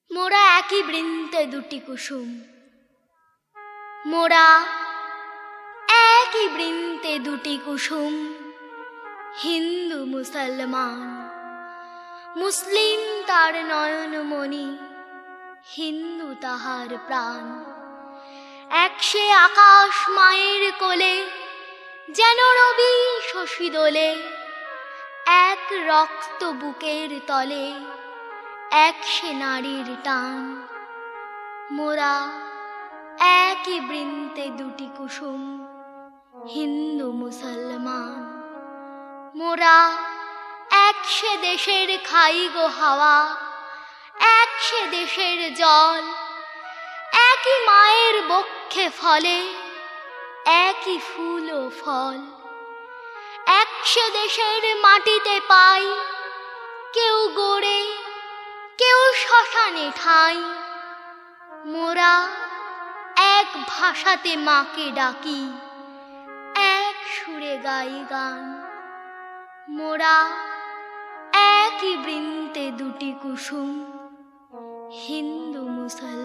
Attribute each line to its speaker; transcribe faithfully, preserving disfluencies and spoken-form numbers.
Speaker 1: মোরা একই বৃন্তে দুটি কুসুম, মোরা একই বৃন্তে দুটি কুসুম। হিন্দু মুসলমান, মুসলিম তার নয়নমণি, হিন্দু তাহার প্রাণ। এক সে আকাশ মায়ের কোলে, যেন রবি শশী দোলে। এক রক্ত বুকের তলে, এক সে নারীর টান। মোরা একই বৃন্তে দুটি কুসুম, হিন্দু মুসলমান। মোরা এক সে দেশের খাই গো হাওয়া, এক সে দেশের জল। একই মায়ের বক্ষে ফলে, একই ফুল ও ফল। এক সে দেশের মাটিতে পাই, কেউ গড়ে কেউ শ্মশানে ঠাঁই। মোরা এক ভাষাতে মাকে ডাকি, এক সুরে গাই গান। মোরা একই বৃন্তে দুটি কুসুম, হিন্দু মুসলমান।